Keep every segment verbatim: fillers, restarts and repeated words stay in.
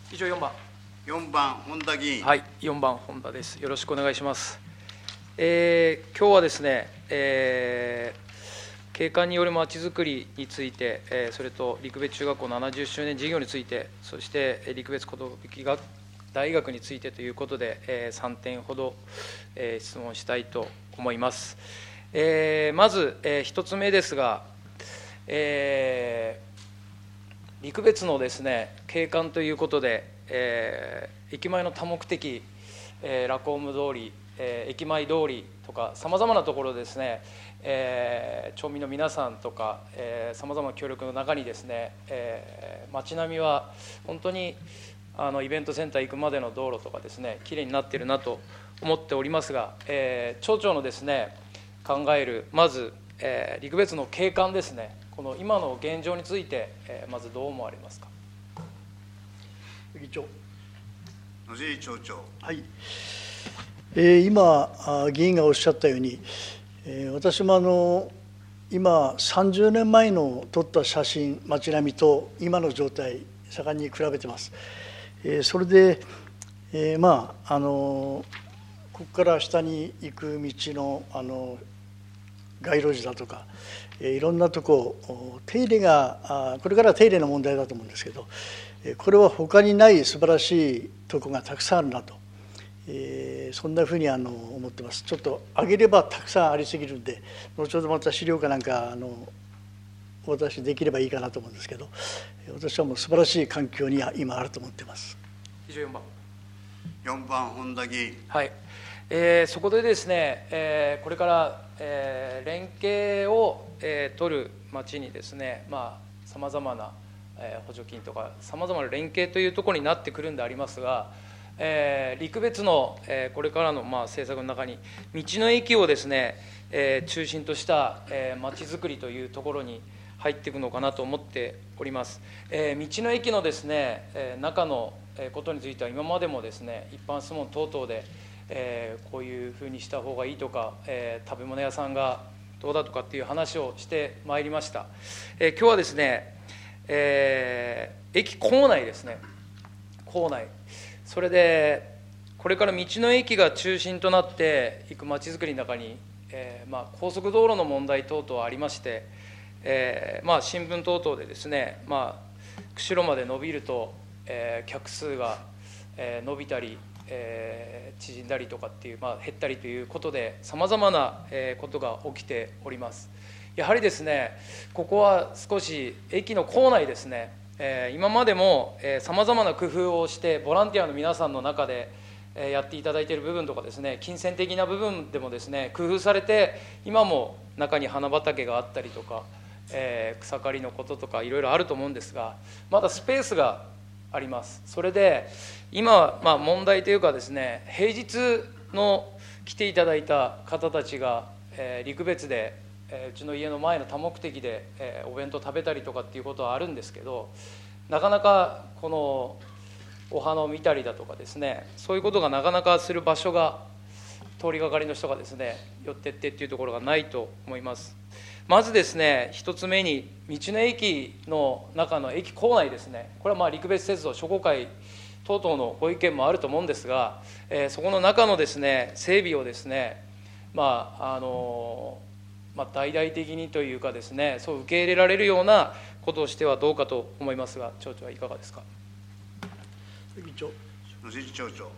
以上よんばん。 よんばん、本田議員。 はい、よんばん、本田です。よろしくお願いします。えー、今日はですね、えー、景観によるまちづくりについて、えー、それと陸別中学校ななじゅっしゅうねん事業について、そして陸別寿大学についてということで、えー、さんてんほど、えー、質問したいと思います。えー、まず、えー、ひとつめですが、えー、陸別のですね、景観ということで、えー、駅前の多目的、えー、ラコーム通り、えー、駅前通りとかさまざまなところですね、えー、町民の皆さんとかさまざまな協力の中にですね、えー、街並みは本当にあのイベントセンター行くまでの道路とかですね、きれいになっているなと思っておりますが、えー、町長のですね考えるまず、えー、陸別の景観ですね、この今の現状について、えー、まずどう思われますか。 議長。 野尻町長。 はい。えー、今議員がおっしゃったように、えー、私もあの今さんじゅうねんまえの撮った写真、街並みと今の状態盛んに比べてます。えー、それで、えー、まああのここから下に行く道のあの街路樹だとか、えー、いろんなとこ手入れがあこれから手入れの問題だと思うんですけど、これは他にない素晴らしいところがたくさんあるなと、えー、そんなふうにあの思ってます。ちょっと挙げればたくさんありすぎるんで、後ほどまた資料かなんかあのお渡しできればいいかなと思うんですけど、私はもう素晴らしい環境に今あると思ってます。 以上よんばん。 よんばん、本田議員。 はい、えー、そこでですね、えー、これから、えー、連携を、えー、取る町にですね、まあさまざまな補助金とかさまざまな連携というところになってくるんでありますが、えー、陸別の、えー、これからの、まあ、政策の中に道の駅をですね、えー、中心としたまちづくりというところに入っていくのかなと思っております。えー、道の駅のですね、えー、中のことについては今までもですね、一般質問等々で、えー、こういうふうにした方がいいとか、えー、食べ物屋さんがどうだとかっていう話をしてまいりました。えー、今日はですね、えー、駅構内ですね、構内、それでこれから道の駅が中心となっていくまちづくりの中に、えーまあ、高速道路の問題等々ありまして、えーまあ、新聞等々でですね、まあ、釧路まで伸びると、えー、客数が、えー、伸びたり、えー、縮んだりとかっていう、まあ、減ったりということでさまざまな、えー、ことが起きております。やはりですね、ここは少し駅の構内ですね、えー、今までもさまざまな工夫をしてボランティアの皆さんの中で、えー、やっていただいている部分とかですね、金銭的な部分でもですね工夫されて、今も中に花畑があったりとか、えー、草刈りのこととかいろいろあると思うんですが、まだスペースがあります。それで今、まあ、問題というかですね、平日の来ていただいた方たちが、えー、陸別でうちの家の前の多目的で、えー、お弁当食べたりとかっていうことはあるんですけど、なかなかこのお花を見たりだとかですね、そういうことがなかなかする場所が、通りがかりの人がですね寄ってってっていうところがないと思います。まずですね、一つ目に道の駅の中の駅構内ですね、これはまあ陸別鉄道商工会等々のご意見もあると思うんですが、えー、そこの中のですね整備をですね、まああのーまあ、大々的にというかですね、そう受け入れられるようなことをしてはどうかと思いますが、町長はいかがですか。 議長。 野尻町長。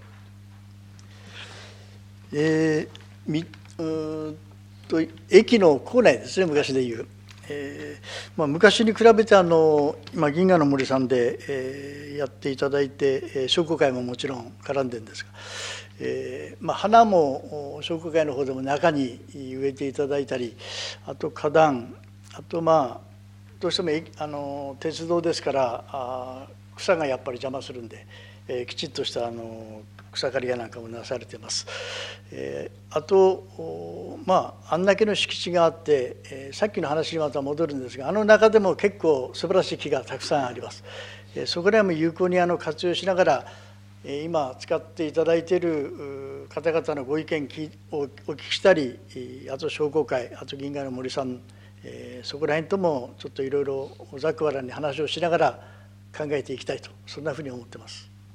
えー、みうと駅の構内ですね、昔でいう、えーまあ、昔に比べてあの今銀河の森さんで、えー、やっていただいて、えー、商工会ももちろん絡んでるんですが、えーまあ、花も商工会の方でも中に植えていただいたり、あと花壇、あとまあどうしてもあの鉄道ですからあ草がやっぱり邪魔するんで、えー、きちっとしたあの草刈りやなんかもなされています。えー、あとまああんだけの敷地があって、えー、さっきの話にまた戻るんですが、あの中でも結構素晴らしい木がたくさんあります。えー、そこら辺も有効にあの活用しながら、今使っていただいている方々のご意見をお聞きしたり、あと商工会、あと銀河の森さん、そこら辺ともちょっといろいろざくばらんに話をしながら考えていきたいと、そんなふうに思ってます。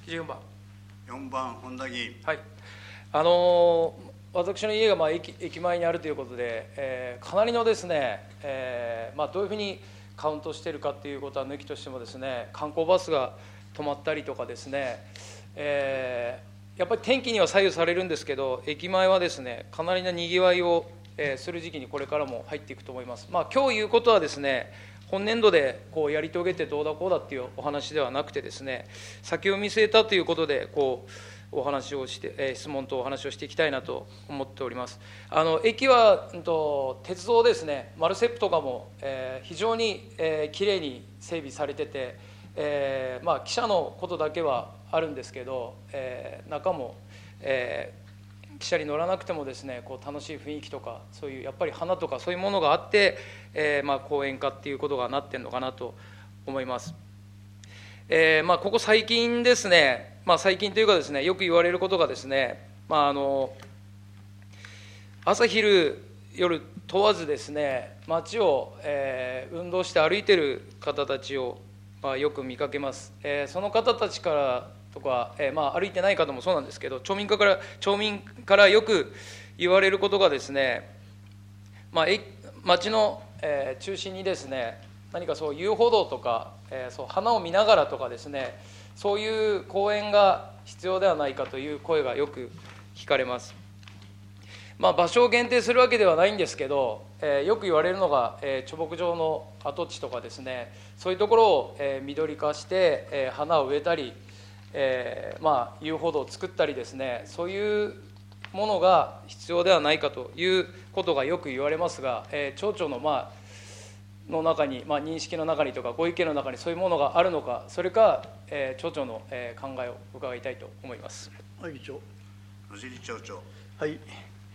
基準番よんばん本田議員。 はい、あの私の家がまあ 駅, 駅前にあるということで、えー、かなりのですね、えーまあ、どういうふうにカウントしているかということは抜きとしてもですね、観光バスが止まったりとかですね、えー、やっぱり天気には左右されるんですけど、駅前はですねかなりのにぎわいを、えー、する時期にこれからも入っていくと思います。まあ、今日言うことはですね、本年度でこうやり遂げてどうだこうだっていうお話ではなくてですね、先を見据えたということでこうお話をして、えー、質問とお話をしていきたいなと思っております。あの駅は、うん、と鉄道ですね、マルセップとかも、えー、非常に、えー、きれいに整備されてて、えーまあ、汽車のことだけはあるんですけど、えー、中も、えー、汽車に乗らなくてもですね、こう楽しい雰囲気とか、そういうやっぱり花とかそういうものがあって、えーまあ、公園化っていうことがなってるのかなと思います。えーまあ、ここ最近ですね、まあ、最近というかですね、よく言われることがですね、まあ、あの朝昼夜問わずですね、街を、えー、運動して歩いている方たちを、まあ、よく見かけます。えー、その方たちからとか、えーまあ、歩いてない方もそうなんですけど、町民から町民からよく言われることがですね、まあ、街の、えー、中心にですね、何かそう遊歩道とか、えー、そう花を見ながらとかですね、そういう公園が必要ではないかという声がよく聞かれます。まあ、場所を限定するわけではないんですけど、えー、よく言われるのが、えー、貯木場の跡地とかですね、そういうところを、えー、緑化して、えー、花を植えたり、えーまあ、遊歩道を作ったりですね、そういうものが必要ではないかということがよく言われますが、えー、町長のまあの中に、まあ、認識の中にとかご意見の中にそういうものがあるのか、それか、えー、町長の、えー、考えを伺いたいと思います。 はい、議長。 野尻町長。 はい。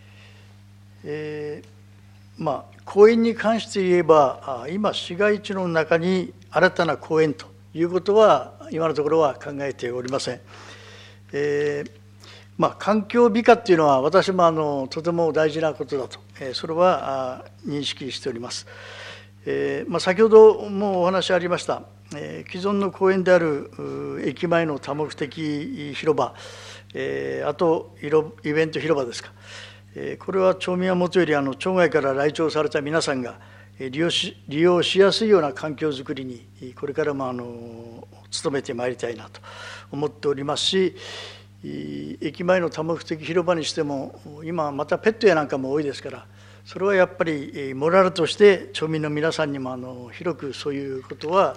えー、まあ公園に関して言えば、今市街地の中に新たな公園ということは今のところは考えておりません。えーまあ、環境美化っていうのは私もあのとても大事なことだと、えー、それは認識しております。えーまあ、先ほどもお話ありました、えー、既存の公園である駅前の多目的広場、えー、あとイベント広場ですか、えー、これは町民はもとよりあの町外から来庁された皆さんが利用し、利用しやすいような環境づくりにこれからもあの努めてまいりたいなと思っておりますし、駅前の多目的広場にしても今またペットやなんかも多いですから、それはやっぱりモラルとして町民の皆さんにもあの広くそういうことは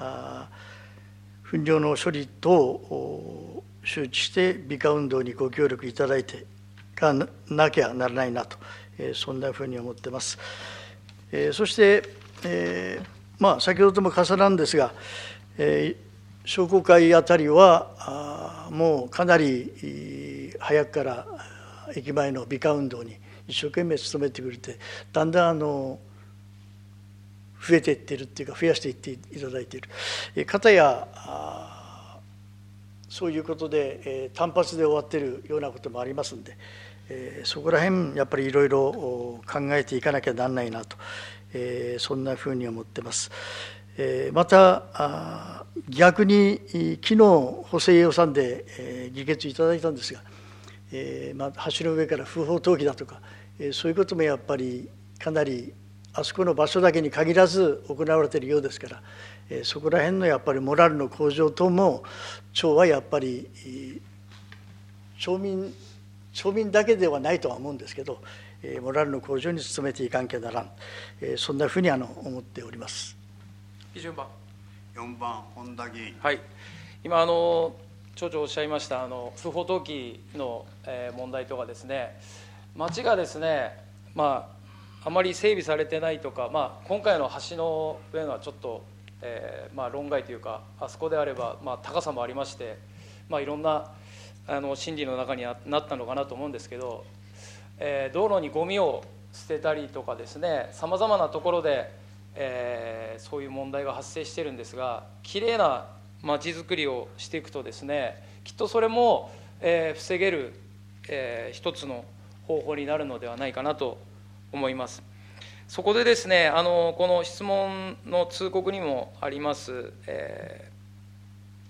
糞尿の処理等を周知して美化運動にご協力いただいてがなきゃならないなと、そんなふうに思っています。そして、えーまあ、先ほどとも重なんですが、えー、商工会あたりはもうかなり早くから駅前の美化運動に一生懸命努めてくれて、だんだんあの増えていっているっていうか、増やしていっていただいている。かたやそういうことで単発で終わっているようなこともありますんで、そこら辺やっぱりいろいろ考えていかなきゃなんないなと、そんなふうに思ってます。また逆に昨日補正予算で議決いただいたんですが、えーまあ、橋の上から不法投棄だとか、えー、そういうこともやっぱりかなりあそこの場所だけに限らず行われているようですから、えー、そこら辺のやっぱりモラルの向上等も町はやっぱり、えー、町民町民だけではないとは思うんですけど、えー、モラルの向上に努めていかなきゃならん、えー、そんなふうにあの思っております。 順番よんばん本田議員。 はい、今あの町長おっしゃいましたあの不法投棄の、えー、問題とかですね、町がですね、まあ、あまり整備されてないとか、まあ、今回の橋の上のはちょっと、えーまあ、論外というか、あそこであれば、まあ、高さもありまして、まあ、いろんなあの心理の中になったのかなと思うんですけど、えー、道路にゴミを捨てたりとかですね、さまざまなところで、えー、そういう問題が発生しているんですが、きれいなまちづくりをしていくとですね、きっとそれも、えー、防げる、えー、一つの方法になるのではないかなと思います。そこでですね、あのこの質問の通告にもあります、えー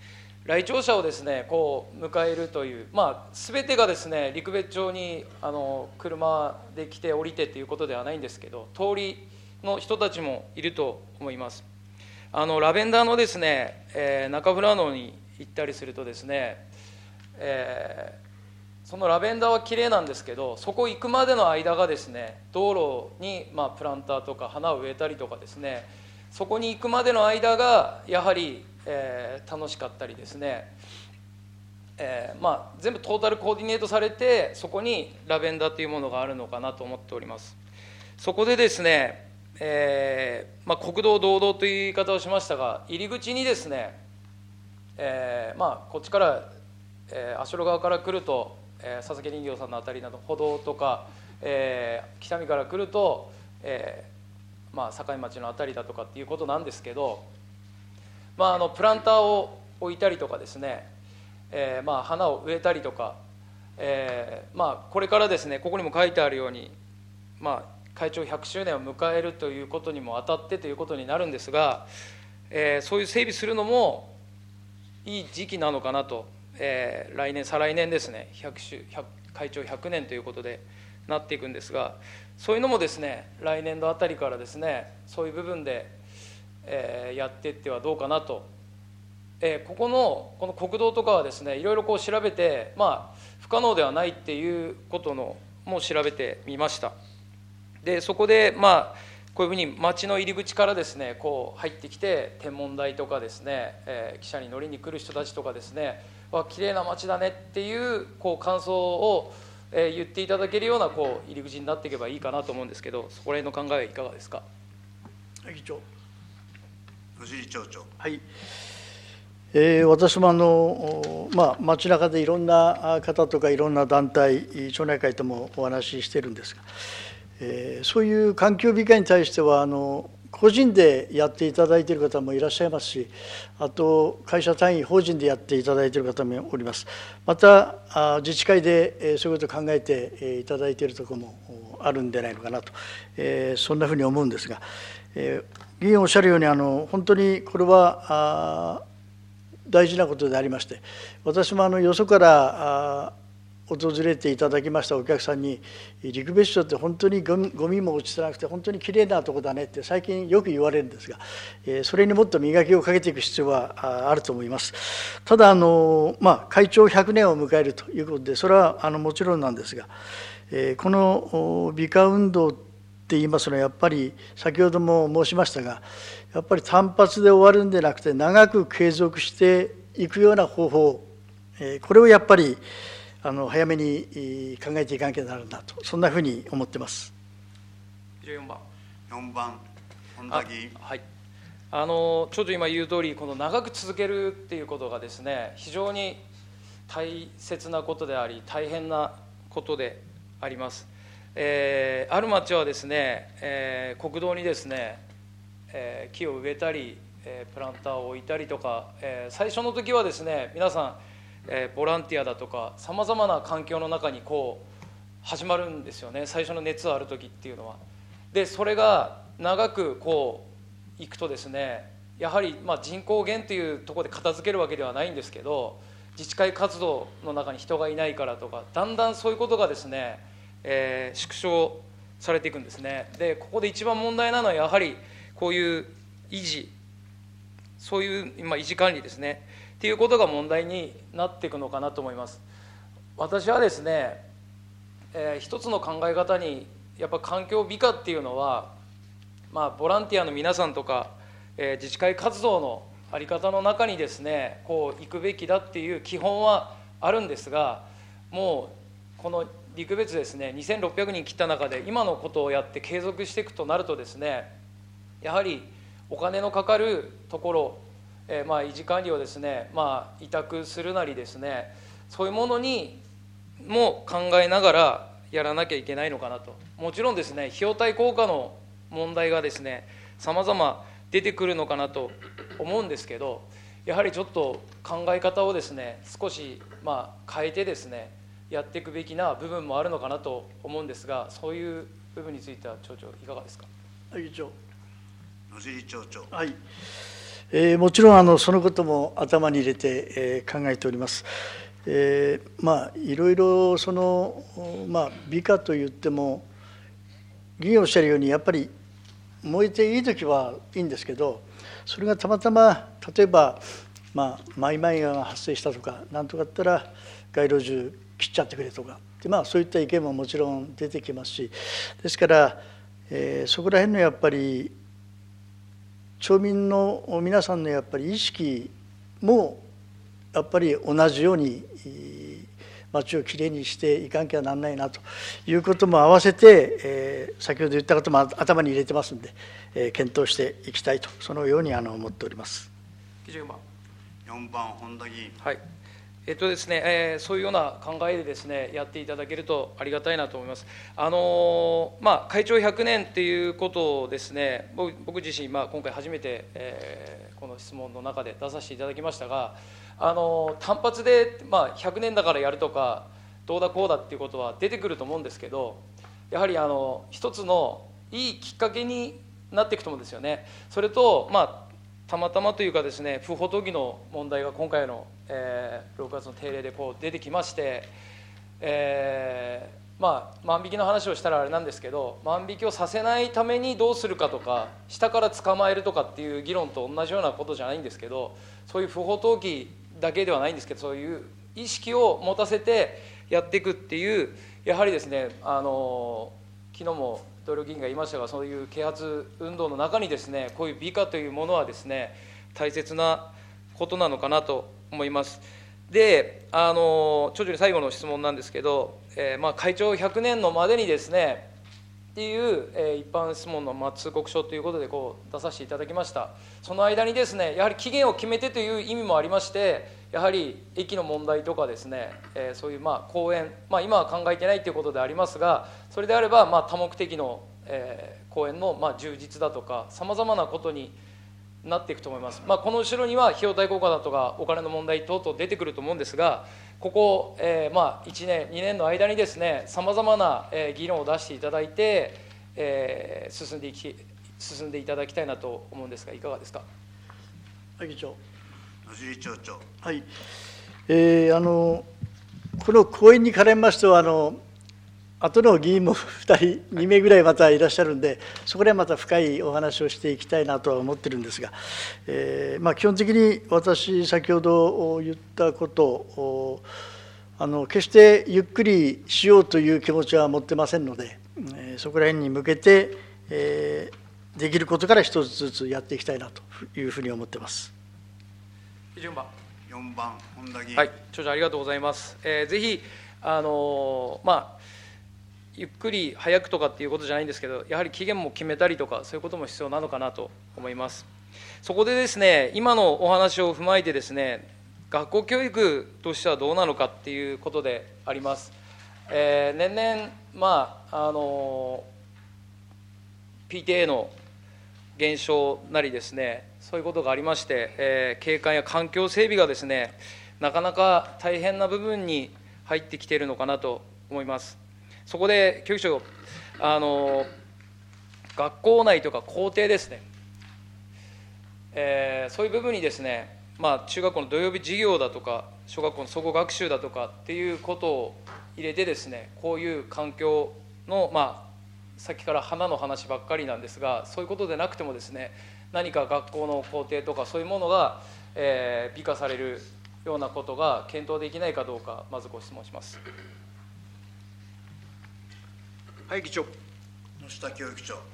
来庁者をですねこう迎えるという、まあ、全てがですね陸別町にあの車で来て降りてということではないんですけど、通りの人たちもいると思います。あのラベンダーのですね、えー、中富良野に行ったりするとですね、えー、そのラベンダーはきれいなんですけど、そこ行くまでの間がですね道路に、まあ、プランターとか花を植えたりとかですね、そこに行くまでの間がやはりえー、楽しかったりですね、えーまあ、全部トータルコーディネートされて、そこにラベンダーというものがあるのかなと思っております。そこでですね、えーまあ、国道道道という言い方をしましたが、入り口にですね、えーまあ、こっちから、えー、足寄側から来ると、えー、佐々木林業さんのあたりなど歩道とか、えー、北見から来ると、えーまあ、境町のあたりだとかっていうことなんですけど、まあ、あのプランターを置いたりとかですね、えーまあ、花を植えたりとか、えーまあ、これからですねここにも書いてあるように、まあ、会長ひゃくしゅうねんを迎えるということにもあたってということになるんですが、えー、そういう整備するのもいい時期なのかなと、えー、来年再来年ですねひゃくしゅう会長ひゃくねんということでなっていくんですが、そういうのもですね来年度あたりからですねそういう部分でえー、やっていってはどうかなと、えー、ここのこの国道とかはですねいろいろこう調べて、まあ、不可能ではないっていうことのも調べてみました。でそこで、まあ、こういうふうに町の入り口からですねこう入ってきて天文台とかですね、えー、汽車に乗りに来る人たちとかですね、わ綺麗な町だねっていうこう感想を、えー、言っていただけるようなこう入り口になっていけばいいかなと思うんですけど、そこら辺の考えはいかがですか。 議長。 野尻町長。 はい、えー、私もあの、まあ、街中でいろんな方とかいろんな団体、町内会ともお話ししてるんですが、えー、そういう環境美化に対してはあの個人でやっていただいている方もいらっしゃいますし、あと会社単位法人でやっていただいている方もおります。また自治会でそういうことを考えていただいているところもあるんでないのかなと、えー、そんなふうに思うんですが、えー議員おっしゃるようにあの本当にこれは大事なことでありまして、私もあのよそから訪れていただきましたお客さんに、陸別町って本当にゴミ、ゴミも落ちてなくて本当にきれいなところだねって最近よく言われるんですが、それにもっと磨きをかけていく必要はあると思います。ただあの、まあ、会長ひゃくねんを迎えるということで、それはあのもちろんなんですが、この美化運動って言いますのはやっぱり先ほども申しましたが、やっぱり単発で終わるんでなくて長く継続していくような方法、これをやっぱりあの早めに考えていかなきゃならないなと、そんなふうに思ってます。 よんばん。 よんばん本田議員。 はい。あのちょっと今言う通り、この長く続けるっていうことがですね非常に大切なことであり大変なことであります。えー、ある町はですね、えー、国道にですね、えー、木を植えたり、えー、プランターを置いたりとか、えー、最初の時はですね皆さん、えー、ボランティアだとかさまざまな環境の中にこう始まるんですよね、最初の熱ある時っていうのは。でそれが長くこういくとですねやはりまあ人口減というところで片付けるわけではないんですけど、自治会活動の中に人がいないからとかだんだんそういうことがですねえー、縮小されていくんですね。でここで一番問題なのはやはりこういう維持、そういう今維持管理ですねっていうことが問題になっていくのかなと思います。私はですね、えー、一つの考え方にやっぱ環境美化っていうのは、まあ、ボランティアの皆さんとか、えー、自治会活動の在り方の中にですねこう行くべきだっていう基本はあるんですが、もうこの陸別ですねにせんろっぴゃくにん切った中で今のことをやって継続していくとなるとですね、やはりお金のかかるところ、えー、まあ維持管理をですね、まあ、委託するなりですね、そういうものにも考えながらやらなきゃいけないのかなと。もちろんですね費用対効果の問題がですねさまざま出てくるのかなと思うんですけど、やはりちょっと考え方をですね少しまあ変えてですねやっていくべきな部分もあるのかなと思うんですが、そういう部分については町長いかがですか。 議長。 野尻町長。 はい、 えー、もちろんあのそのことも頭に入れて、えー、考えております。えー、まあいろいろその、まあ、美化といっても議員おっしゃるようにやっぱり燃えていい時はいいんですけど、それがたまたま例えば、まあ、マイマイガが発生したとかなんとかだったら街路樹切っちゃってくれとかで、まあ、そういった意見ももちろん出てきますし、ですから、えー、そこら辺のやっぱり町民の皆さんのやっぱり意識もやっぱり同じように町をきれいにしていかなきゃなんないなということも合わせて、えー、先ほど言ったことも頭に入れてますんで、えー、検討していきたいと、そのようにあの思っております。 よんばんよんばん本田議員。 はい、えっとですねえー、そういうような考えでですねやっていただけるとありがたいなと思います。あのーまあ、会長ひゃくねんっていうことをですね、僕, 僕自身、まあ、今回初めて、えー、この質問の中で出させていただきましたが、あの単発で、まあ、ひゃくねんだからやるとかどうだこうだっていうことは出てくると思うんですけど、やはりあの一つのいいきっかけになっていくと思うんですよね。それと、まあ、たまたまというかですね、不法投棄の問題が今回の、えー、ろくがつの定例でこう出てきまして、えー、まあ万引きの話をしたらあれなんですけど、万引きをさせないためにどうするかとか下から捕まえるとかっていう議論と同じようなことじゃないんですけど、そういう不法投棄だけではないんですけど、そういう意識を持たせてやっていくっていう、やはりですね、あの昨日も同僚議員が言いましたが、そういう啓発運動の中にですね、こういう美化というものはですね大切なことなのかなと思います。で、あの徐々に最後の質問なんですけど、えーまあ、会長ひゃくねんのまでにですねっていう、えー、一般質問の、まあ、通告書ということでこう出させていただきました。その間にですね、やはり期限を決めてという意味もありまして、やはり駅の問題とかですね、えー、そういうまあ公園、まあ、今は考えてないということでありますが、それであればまあ多目的の、えー、公園のまあ充実だとかさまざまなことになっていくと思います。まあ、この後ろには費用対効果だとかお金の問題等々出てくると思うんですが、ここ、えー、まあいちねんにねんの間にですねさまざまな、えー、議論を出していただいて、えー、進んでいき進んでいただきたいなと思うんですが、いかがですか。 議長。 野尻町長。 はい、えー、あのこの講演に絡みましては、あの後の議員もふたり、にめいぐらいまたいらっしゃるんで、そこでまた深いお話をしていきたいなとは思ってるんですが、えーまあ、基本的に私、先ほど言ったことを、あの決してゆっくりしようという気持ちは持ってませんので、えー、そこら辺に向けて、えー、できることから一つずつやっていきたいなというふうに思ってます。 順番よんばん本田議員。 はい、長ありがとうございます。えー、ぜひあのー、まあゆっくり早くとかっていうことじゃないんですけど、やはり期限も決めたりとかそういうことも必要なのかなと思います。そこでですね、今のお話を踏まえてですね、学校教育としてはどうなのかっていうことであります。えー、年々、まああの ピーティーエー の減少なりですね、そういうことがありまして、えー、景観や環境整備がですねなかなか大変な部分に入ってきているのかなと思います。そこで教育長、あの学校内とか校庭ですね、えー、そういう部分にですね、まあ、中学校の土曜日授業だとか小学校の総合学習だとかっていうことを入れてですね、こういう環境の、まあ、さっきから花の話ばっかりなんですが、そういうことでなくてもですね、何か学校の校庭とかそういうものが、えー、美化されるようなことが検討できないかどうか、まずご質問します。 はい、議長。 野下教育長。はい、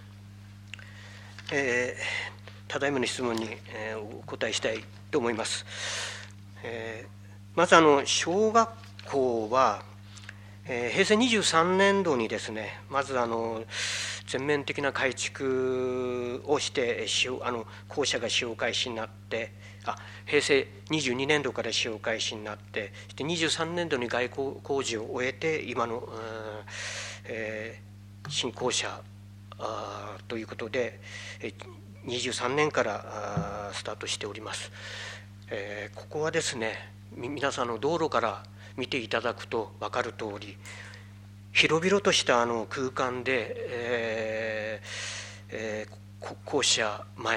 えー、ただいまの質問に、えー、お答えしたいと思います。えー、まずあの小学校は、えー、へいせいにじゅうさんねんどにですね、まずあの全面的な改築をして使用あの校舎が使用開始になって、あへいせいにじゅうにねんどから使用開始になって、そしてにじゅうさんねんどに外構工事を終えて今の、えー、新校舎あということでにじゅうさんねんからスタートしております。えー、ここはですね、皆さんの道路から見ていただくと分かる通り、広々としたあの空間で、えーえー、校舎前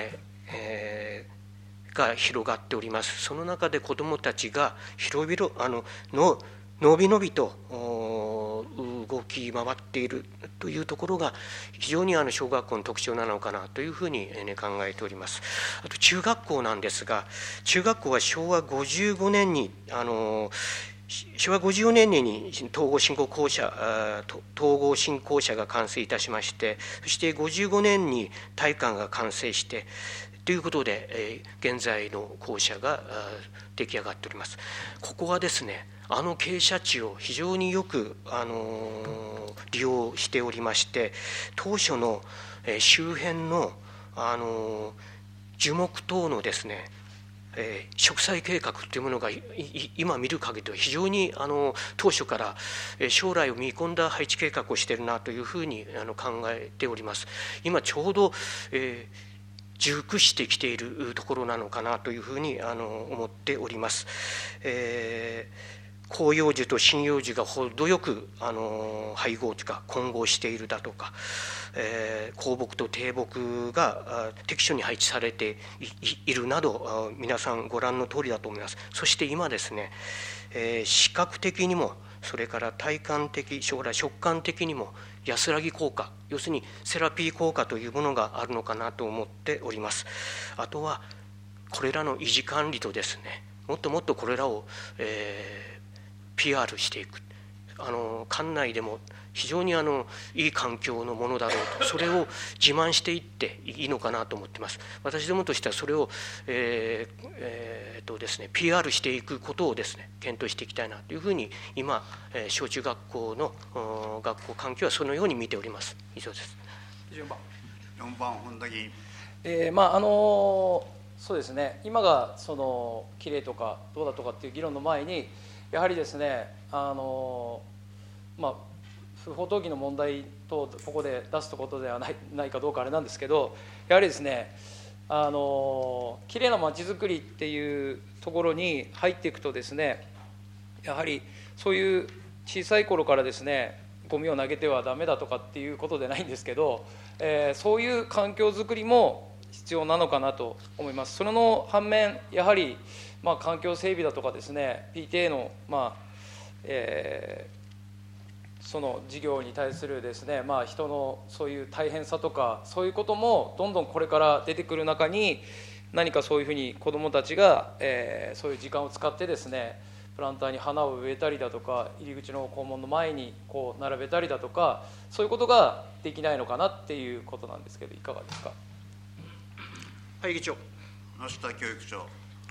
えー、が広がっております。その中で子どもたちが広々あのののびのびと動き回っているというところが非常にあの小学校の特徴なのかなというふうに、ね、考えております。あと中学校なんですが、中学校はしょうわごじゅうごねんにあのしょうわごじゅうよねんに統合振興校舎統合振興舎が完成いたしまして、そしてごじゅうごねんに体育館が完成してということで、現在の校舎が出来上がっております。ここはですね、あの傾斜地を非常によく、あの利用しておりまして、当初の周辺の、あの樹木等のですね、えー、植栽計画というものが今見る限りでは非常にあの当初から将来を見込んだ配置計画をしているなというふうにあの考えております。今ちょうど、えー、熟してきているところなのかなというふうにあの思っております。えー広葉樹と針葉樹が程よくあの配合というか混合しているだとか、えー、高木と低木が適所に配置されて い, いるなど皆さんご覧の通りだと思います。そして今ですね、えー、視覚的にもそれから体感的将来食感的にも安らぎ効果、要するにセラピー効果というものがあるのかなと思っております。あとはこれらの維持管理とですね、もっともっとこれらを、えーピーアール していく、あの館内でも非常にあのいい環境のものだろうと、それを自慢していっていいのかなと思ってます。私どもとしてはそれを、えーえー、とですね、ピーアール していくことをですね検討していきたいなというふうに今、えー、小中学校の学校環境はそのように見ております。以上です。 順番よんばん本田議員。 えー、まああのそうですね、今がそのきれいとかどうだとかっていう議論の前にやはりですね、あのまあ不法投棄の問題とここで出すことではない、ないかどうかあれなんですけど、やはりですね、あのきれいなまちづくりっていうところに入っていくとですね、やはりそういう小さい頃からですね、ゴミを投げてはダメだとかっていうことでないんですけど、えー、そういう環境づくりも必要なのかなと思います。それの反面、やはりまあ、環境整備だとかですね、 ピーティーエー の、まあえー、その事業に対するですね、まあ、人のそういう大変さとかそういうこともどんどんこれから出てくる中に、何かそういうふうに子どもたちが、えー、そういう時間を使ってですね、プランターに花を植えたりだとか、入り口の校門の前にこう並べたりだとか、そういうことができないのかなっていうことなんですけど、いかがですか。 はい、議長。 野下教育長。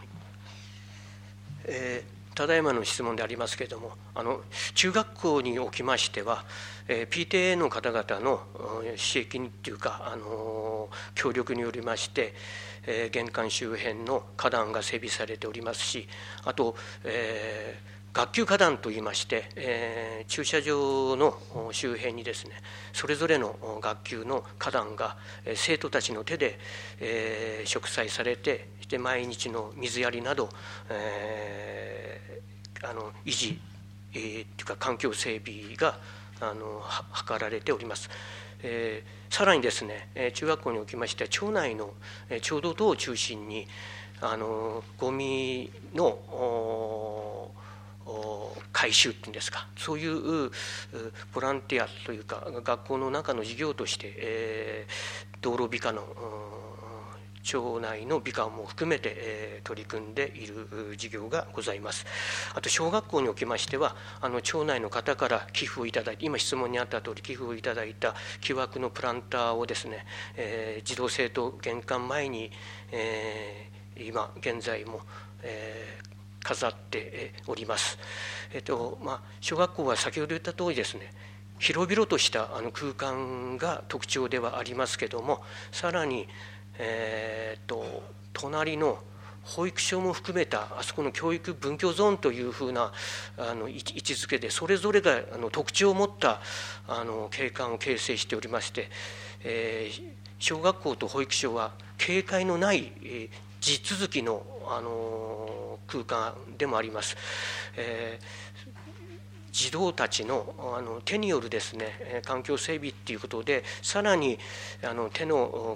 えー、ただいまの質問でありますけれども、あの中学校におきましては、えー、ピーティーエー の方々の支益というか、あのー、協力によりまして、えー、玄関周辺の花壇が整備されておりますし、あと、えー学級花壇といいまして、えー、駐車場の周辺にですね、それぞれの学級の花壇が、えー、生徒たちの手で、えー、植栽されて、で毎日の水やりなど、えー、あの維持、えー、というか環境整備があの図られております。えー、さらにですね、中学校におきましては町内の町道等を中心にあのゴミの回収っていうんですか、そういうボランティアというか学校の中の事業として、えー、道路美化の町内の美化も含めて、えー、取り組んでいる事業がございます。あと小学校におきましては、あの町内の方から寄付をいただいて、今質問にあった通り寄付をいただいた木枠のプランターをですね、えー、児童生徒玄関前に、えー、今現在も、えー飾っております。えっとまあ、小学校は先ほど言った通りですね、広々としたあの空間が特徴ではありますけども、さらに、えー、っと隣の保育所も含めたあそこの教育分教ゾーンというふうなあの位置づけで、それぞれがあの特徴を持ったあの景観を形成しておりまして、えー、小学校と保育所は警戒のない、えー、地続きの、あのー、空間でもあります。えー、児童たち の, あの手によるですね環境整備っていうことで、さらにあの手の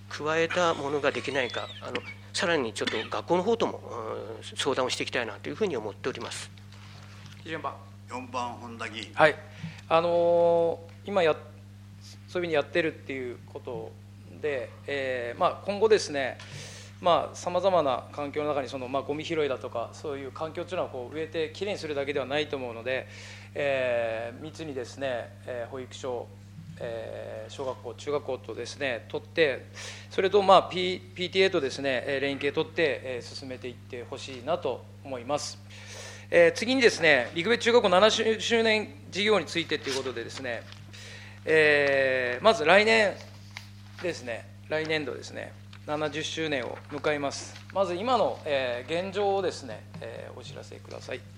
加えたものができないか、あのさらにちょっと学校の方とも相談をしていきたいなというふうに思っております。 よんばんよんばん本田議員。 はい、あのー、今やそういうふうにやってるっていうことで、えーまあ、今後ですね、さまざ、まな環境の中にその、まあ、ゴミ拾いだとかそういう環境というのはこう植えてきれいにするだけではないと思うので、えー、密にですね、えー、保育所、えー、小学校中学校とですね取って、それと、まあ、P、ピーティーエー とですね連携取って、えー、進めていってほしいなと思います。えー、次にですね陸別中学校ななじゅっしゅうねん事業についてということでですね、えー、まず来年ですね来年度ですねななじゅっしゅうねんを迎えます。まず今の、えー、現状をですね、えー、お知らせください。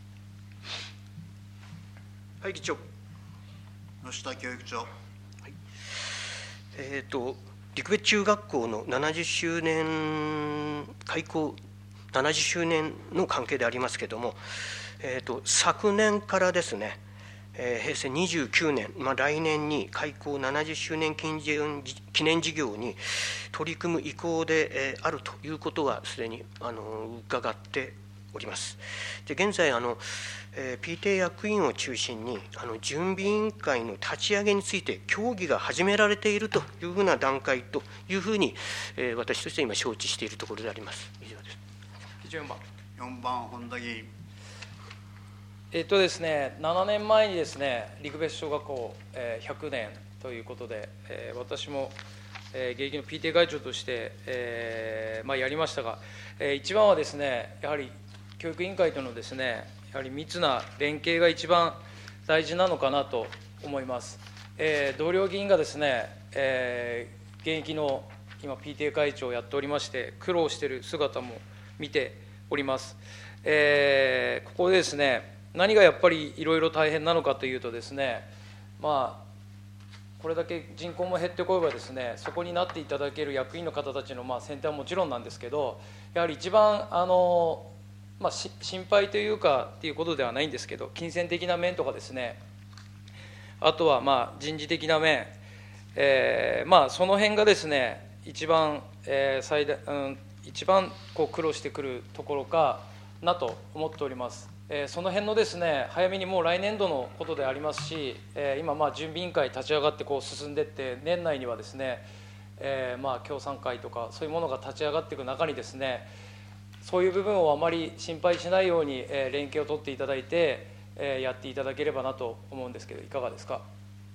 はい、議長。 吉田教育長。はい、 えーと、陸別中学校のななじゅっしゅうねん開校ななじゅっしゅうねんの関係でありますけれども、えーと、昨年からですね、えー、平成にじゅうきゅうねん、まあ、来年に開校ななじゅっしゅうねん記念事業に取り組む意向で、えー、あるということはすでにあの伺っております。で現在あの、えー、ピーティーエー 役員を中心にあの準備委員会の立ち上げについて協議が始められているというふうな段階というふうに、えー、私として今承知しているところであります。以上です。 よんばんよんばん本田議員。 えっとですね、ななねんまえにですね陸別小学校、えー、ひゃくねんということで、えー、私も、えー、現役の ピーティーエー 会長として、えーまあ、やりましたが、えー、一番はですねやはり教育委員会とのですねやはり密な連携が一番大事なのかなと思います。えー、同僚議員がですね、えー、現役の今 ピーティーエー 会長をやっておりまして苦労している姿も見ております。えー、ここでですね何がやっぱりいろいろ大変なのかというとですね、まあ、これだけ人口も減ってこればですねそこになっていただける役員の方たちのまあ選定はもちろんなんですけど、やはり一番あの、まあ、し心配というかっていうことではないんですけど、金銭的な面とかですね、あとはまあ人事的な面、えーまあ、その辺がですね一番、えー最大うん、一番こう苦労してくるところかなと思っております。えー、その辺のですね早めにもう来年度のことでありますし、えー、今まあ準備委員会立ち上がってこう進んでいって年内にはですね、えー、まあ協賛会とかそういうものが立ち上がっていく中にですねそういう部分をあまり心配しないように、えー、連携を取っていただいて、えー、やっていただければなと思うんですけどいかがですか。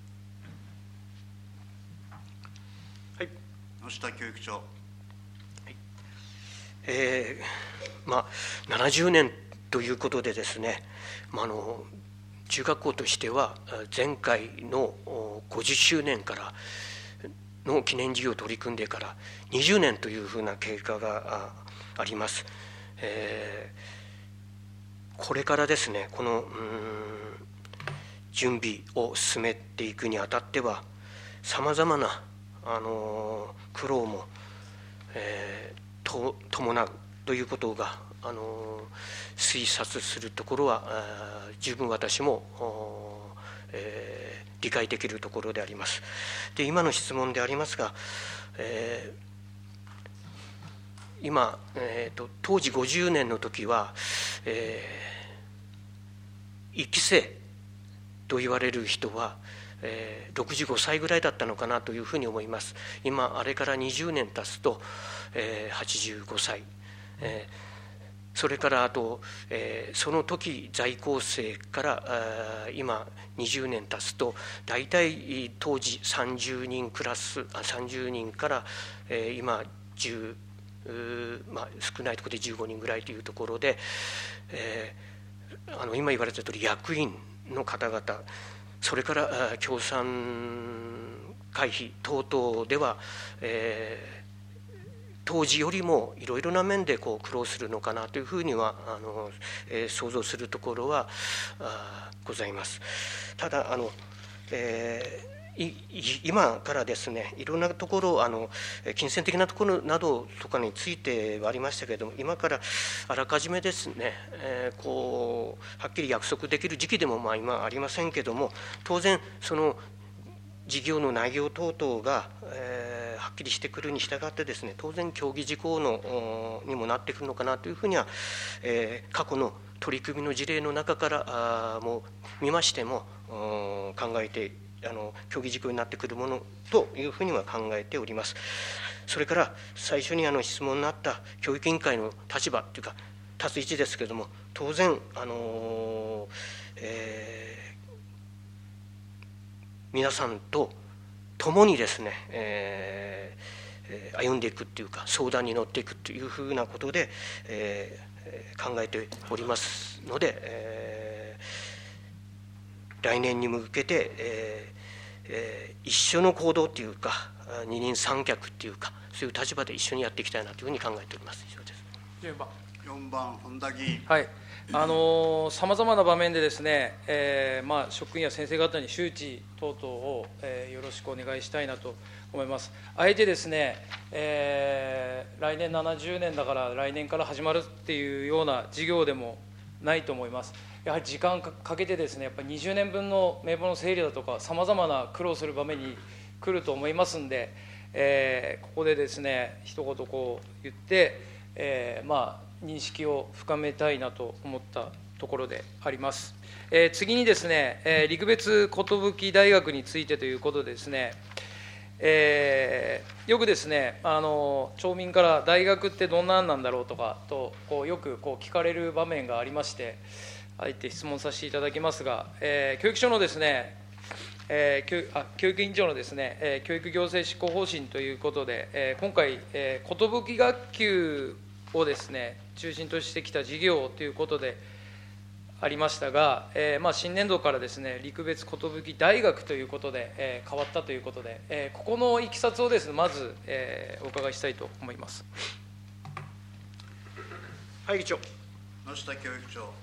はい、 吉田教育長。はい、 えー、まあななじゅうねんということでですね、まあ、あの中学校としては前回のごじゅっしゅうねんからの記念事業を取り組んでからにじゅうねんというふうな経過があります。えー、これからですねこのうん準備を進めていくにあたってはさまざまなあの苦労も、えー、と伴うということがあの推察するところは十分私も、えー、理解できるところであります。で今の質問でありますが、えー、今、えーと、当時ごじゅうねんの時は、えー、いっき生と言われる人は、えー、ろくじゅうごさいぐらいだったのかなというふうに思います。今あれからにじゅうねん経つと、えー、はちじゅうごさい、えーそれからあと、えー、その時在校生からあ今にじゅうねん経つと大体当時さんじゅうにんクラスあさんじゅうにんから、えー、今じゅう、まあ、少ないところでじゅうごにんぐらいというところで、えー、あの今言われたとおり役員の方々それから協賛会費等々では、えー当時よりもいろいろな面でこう苦労するのかなというふうにはあの、えー、想像するところはあございます。ただあの、えー、今からですねいろんなところあの金銭的なところなどとかについてはありましたけれども今からあらかじめですね、えー、こうはっきり約束できる時期でもまあ今ありませんけれども当然その事業の内容等々が、えー、はっきりしてくるに従ってですね、当然協議事項のにもなってくるのかなというふうには、えー、過去の取り組みの事例の中からあも見ましても考えてあの協議事項になってくるものというふうには考えております。それから最初にあの質問のあった教育委員会の立場というか立つ位置ですけれども、当然あの、えー、皆さんと共にですね、えー、歩んでいくっていうか相談に乗っていくというふうなことで、えー考えておりますので、えー、来年に向けて、えーえー、一緒の行動というか二人三脚っていうかそういう立場で一緒にやっていきたいなというふうに考えております。以上です。 よんばん本田議員。 はい、あのさまざまな場面でですね、えーまあ、職員や先生方に周知等々を、えー、よろしくお願いしたいなと思います。あえてですね、えー、来年ななじゅうねんだから来年から始まるっていうような事業でもないと思います。やはり時間かけてですね、やっぱりにじゅうねんぶんの名簿の整理だとかさまざまな苦労する場面に来ると思いますんで、えー、ここでですね一言こう言って、えー、まあ認識を深めたいなと思ったところであります。えー、次にですね、えー、陸別寿大学についてということでですね、えー、よくですねあの町民から大学ってどんなんなんだろうとかとこうよくこう聞かれる場面がありまして、あえて質問させていただきますが、えー、教育省のですね、えー、教, あ教育委員長のですね、えー、教育行政執行方針ということで、えー、今回、えー、寿学級をですね中心としてきた事業ということでありましたが、えーまあ、新年度からですね陸別寿大学ということで、えー、変わったということで、えー、ここのいきさつをですねまず、えー、お伺いしたいと思います。 はい、議長。 野下教育長。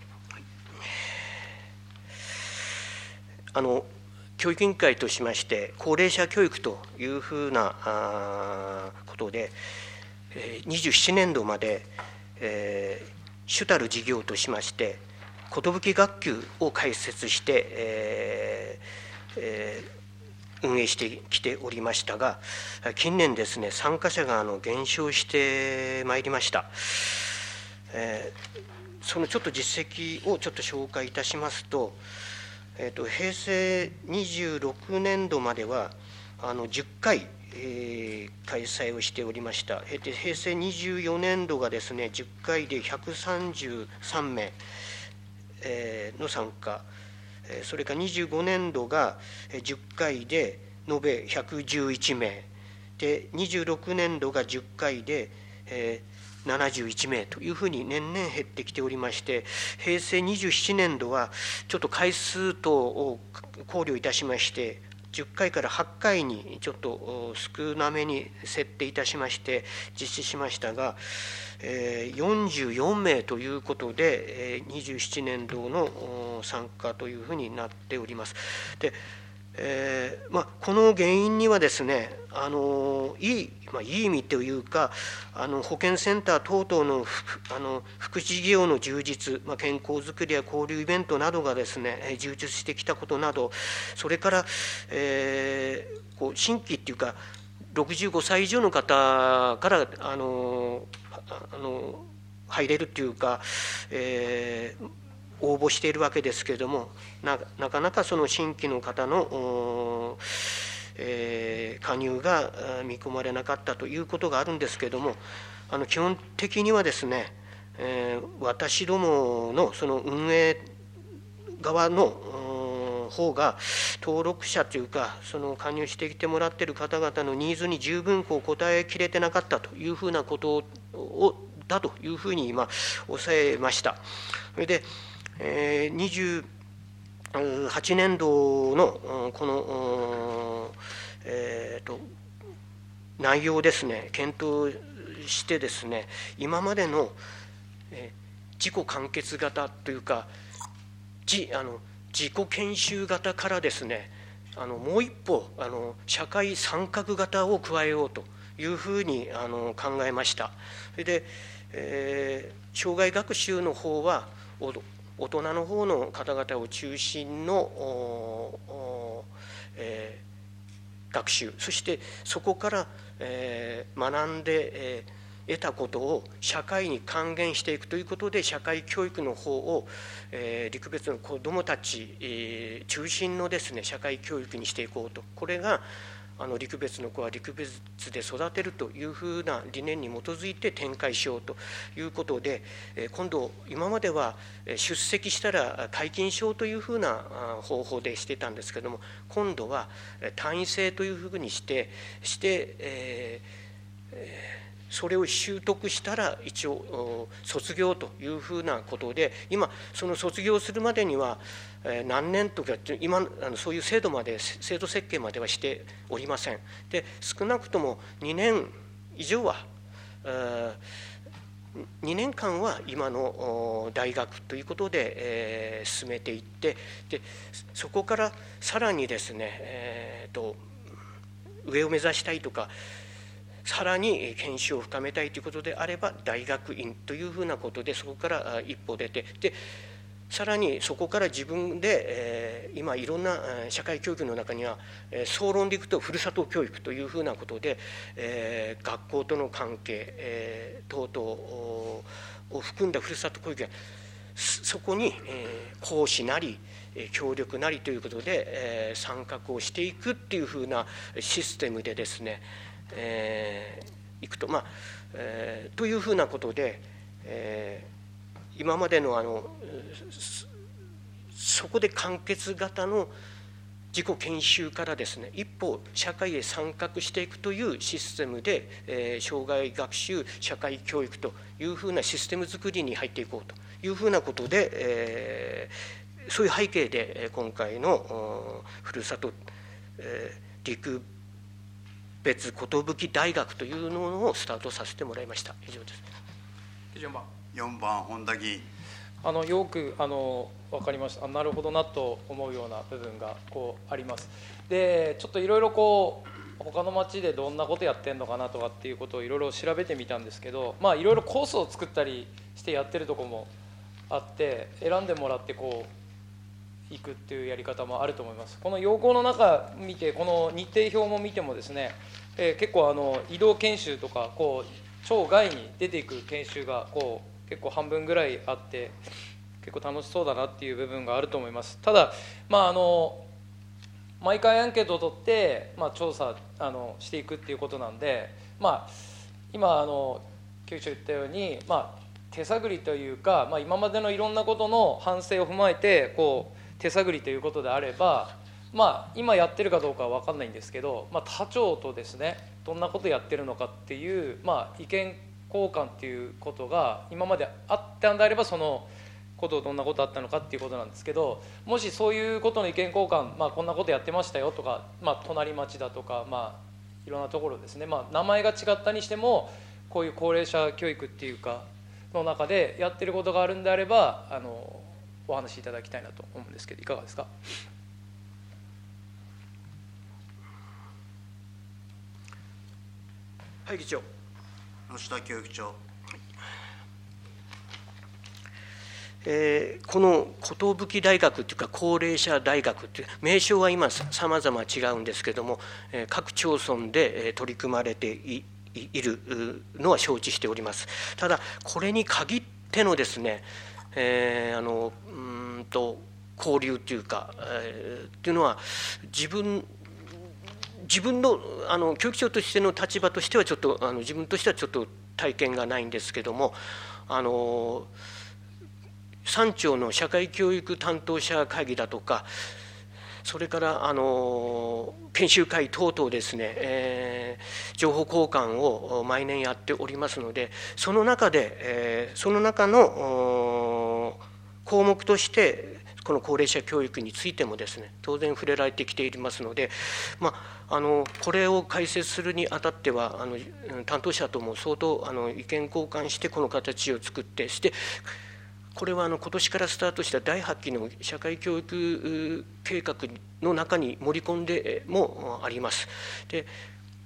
あの教育委員会としまして高齢者教育というふうなあことで、えー、にじゅうななねん度まで、えー、主たる事業としまして寿学級を開設して、えーえー、運営してきておりましたが、近年ですね参加者があの減少してまいりました。えー、そのちょっと実績をちょっと紹介いたしますと、えー、と平成にじゅうろくねん度まではあのじゅっかい、えー、開催をしておりました。平成にじゅうよねん度がですねじゅっかいでひゃくさんじゅうさんめいの参加、それからにじゅうごねん度がじゅっかいで延べひゃくじゅういちめいで、にじゅうろくねん度がじゅっかいでななじゅういちめいというふうに年々減ってきておりまして、平成にじゅうななねん度はちょっと回数等を考慮いたしましてじゅっかいからはちかいにちょっと少なめに設定いたしまして実施しましたが、よんじゅうよんめいということでにじゅうななねん度の参加というふうになっております。でえーまあ、この原因にはですねあのいい、まあ、いい意味というかあの保健センター等々のあの福祉事業の充実、まあ、健康づくりや交流イベントなどがですね充実してきたことなど、それから、えー、こう新規っていうかろくじゅうごさい以上の方からあのあの入れるっていうか、えー応募しているわけですけれども、 な, なかなかその新規の方の、えー、加入が見込まれなかったということがあるんですけれども、あの基本的にはですね、えー、私どものその運営側の方が登録者というかその加入してきてもらっている方々のニーズに十分こう応えきれてなかったというふうなことをだというふうに今抑えました。それでにじゅうはちねん度のこの、えー、と内容をですね検討してですね、今までの自己完結型というか自あの自己研修型からですねあのもう一歩あの社会参画型を加えようというふうにあの考えました。それで、えー、障害学習の方は大人の方の方々を中心の、えー、 学習、そしてそこから、えー、学んで、えー得たことを社会に還元していくということで、社会教育の方を、えー、陸別の子どもたち、えー、中心のですね社会教育にしていこうと、これがあの陸別の子は陸別で育てるというふうな理念に基づいて展開しようということで、えー、今度今までは出席したら皆勤賞というふうな方法でしてたんですけども、今度は単位制というふうにしてして、えーえーそれを習得したら一応卒業というふうなことで、今その卒業するまでには何年とか今そういう制度まで制度設計まではしておりません。で少なくともにねん以上はにねんかんは今の大学ということで進めていって、でそこからさらにですね、えーと、上を目指したいとかさらに研修を深めたいということであれば大学院というふうなことで、そこから一歩出て、でさらにそこから自分で、えー、今いろんな社会教育の中には総論でいくとふるさと教育というふうなことで、えー、学校との関係、えー、等々を含んだふるさと教育がそこに、えー、講師なり協力なりということで、えー、参画をしていくっていうふうなシステムでですね、えー、いくと、まあえー、というふうなことで、えー、今までのあのそこで完結型の自己研修からですね、一歩社会へ参画していくというシステムで、えー、生涯学習社会教育というふうなシステム作りに入っていこうというふうなことで、えー、そういう背景で今回のふるさと、えー、陸別寿大学というのをスタートさせてもらいました。以上です。 よんばんよんばん本田議員。 あのよくあの分かりました。あなるほどなと思うような部分がこうあります。でちょっといろいろこう他の町でどんなことやってんのかなとかっていうことをいろいろ調べてみたんですけど、まあいろいろコースを作ったりしてやってるところもあって、選んでもらってこう行くっていうやり方もあると思います。この要項の中見て、この日程表も見てもですね、えー、結構あの移動研修とかこう町外に出ていく研修がこう結構半分ぐらいあって、結構楽しそうだなっていう部分があると思います。ただ、まあ、あの毎回アンケートを取って、まあ、調査あのしていくっていうことなんで、まあ、今あの教授言ったように、まあ、手探りというか、まあ、今までのいろんなことの反省を踏まえてこう手探りということであれば、まあ、今やってるかどうかは分かんないんですけど、まあ、他町とですねどんなことやってるのかっていう、まあ、意見交換っていうことが今まであったんであれば、そのことどんなことあったのかっていうことなんですけど、もしそういうことの意見交換、まあ、こんなことやってましたよとか、まあ、隣町だとか、まあ、いろんなところですね、まあ、名前が違ったにしてもこういう高齢者教育っていうかの中でやってることがあるんであれば、あのお話しいただきたいなと思うんですけど、いかがですか。 はい、議長。 野下教育長。 えー、この寿大学というか高齢者大学という名称は今さまざま違うんですけれども、えー、各町村で取り組まれて い, いるのは承知しております。ただこれに限ってのですね、えー、あのうんと交流というか、えー、というのは自分自分のあの教育長としての立場としてはちょっとあの自分としてはちょっと体験がないんですけども、あの三町の社会教育担当者会議だとか、それからあの研修会等々ですね、えー、情報交換を毎年やっておりますので、その中で、えー、その中の項目としてこの高齢者教育についてもですね当然触れられてきていますので、まあ、あのこれを解説するにあたってはあの担当者とも相当あの意見交換してこの形を作ってして、これはあの今年からスタートしただいはちきの社会教育計画の中に盛り込んでもあります。で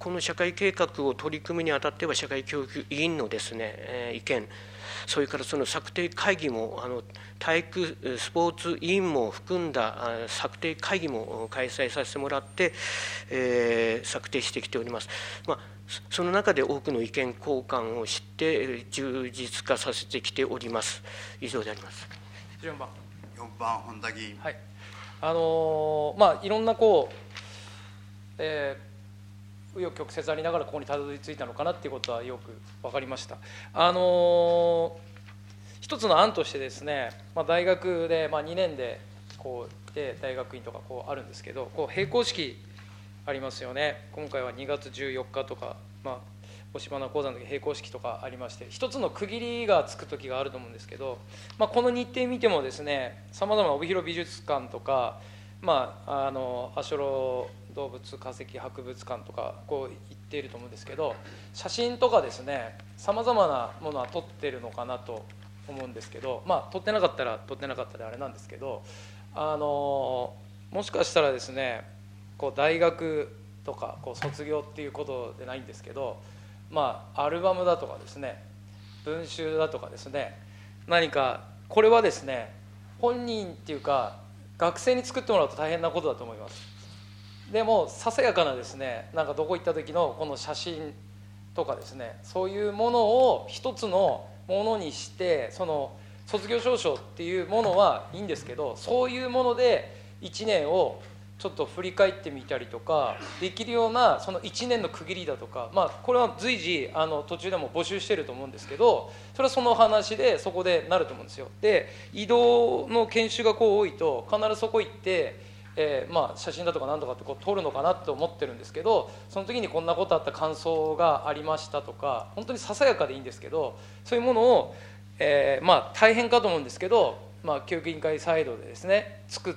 この社会計画を取り組むにあたっては、社会教育委員のですね、えー、意見、それからその策定会議も、あの体育スポーツ委員も含んだ策定会議も開催させてもらって、えー、策定してきております。まあ、その中で多くの意見交換をして充実化させてきております。以上であります。 よんばん。 よんばん本田議員。 はい。あのー、まあいろんなこう、えー、紆余曲折ありながらここにたどり着いたのかなっていうことはよく分かりました。あのー、一つの案としてですね、まあ、大学で、まあ、にねんでこうで大学院とかこうあるんですけど、こう閉校式ありますよね。今回はにがつじゅうよっかとか、まあ、押し花講座の時閉校式とかありまして、一つの区切りがつく時があると思うんですけど、まあ、この日程見てもですね、さまざまな帯広美術館とか、まあ、あの足寄動物化石博物館とかこう行っていると思うんですけど、写真とかですね、さまざまなものは撮ってるのかなと思うんですけど、まあ撮ってなかったら撮ってなかったであれなんですけど、あのもしかしたらですね、こう大学とかこう卒業っていうことでないんですけど、まあアルバムだとかですね、文集だとかですね、何かこれはですね、本人っていうか学生に作ってもらうと大変なことだと思います。でもささやかなですね、なんかどこ行った時のこの写真とかですね、そういうものを一つのものにして、その卒業証書っていうものはいいんですけど、そういうものでいちねんをちょっと振り返ってみたりとかできるような、そのいちねんの区切りだとか、まあこれは随時あの途中でも募集してると思うんですけど、それはその話でそこでなると思うんですよ。で、移動の研修がこう多いと必ずそこ行ってえーまあ、写真だとか何とかってこう撮るのかなと思ってるんですけど、その時にこんなことあった感想がありましたとか、本当にささやかでいいんですけど、そういうものを、えーまあ、大変かと思うんですけど、まあ、教育委員会サイドでですね作って、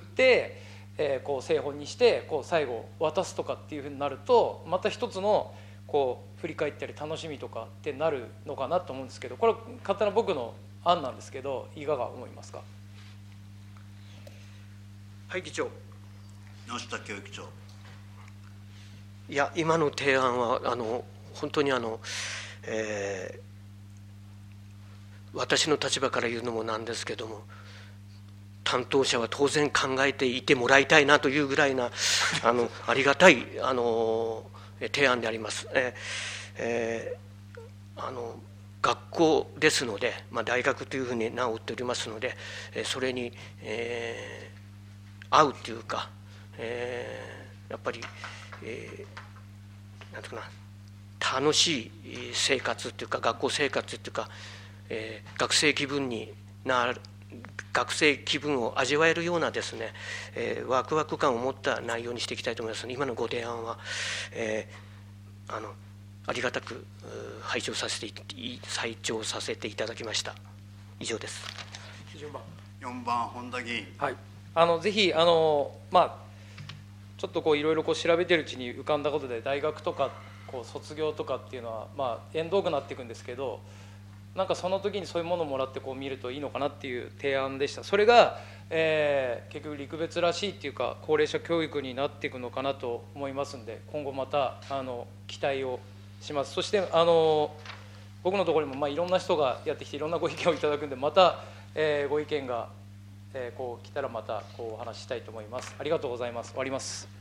えー、こう製本にしてこう最後渡すとかっていうふうになると、また一つのこう振り返ったり楽しみとかってなるのかなと思うんですけど、これは勝手な僕の案なんですけど、いかが思いますか。 はい、議長。 野下教育長。 いや、今の提案はあの本当にあの、えー、私の立場から言うのもなんですけども、担当者は当然考えていてもらいたいなというぐらいなあのありがたいあの提案であります。えーえー、あの学校ですので、まあ、大学というふうに名を打っておりますので、それに、えー、合うというか、えー、やっぱり、えー、なんていうかな、楽しい生活っていうか、学校生活っていうか、えー、学生気分になる学生気分を味わえるようなですね、えー、ワクワク感を持った内容にしていきたいと思いますので、今のご提案は、えー、あのありがたく拝聴させて拝聴させていただきました。以上です。 よんばん本田議員。 はい、あのぜひあのまあちょっとこういろいろこう調べてるうちに浮かんだことで、大学とかこう卒業とかっていうのはまあ縁遠くなっていくんですけど、なんかその時にそういうものをもらってこう見るといいのかなっていう提案でした。それが、えー、結局陸別らしいっていうか高齢者教育になっていくのかなと思いますんで、今後またあの期待をします。そしてあの僕のところにもまあいろんな人がやってきていろんなご意見をいただくんで、また、えー、ご意見が、えー、こう来たらまたこうお話ししたいと思います。ありがとうございます。終わります。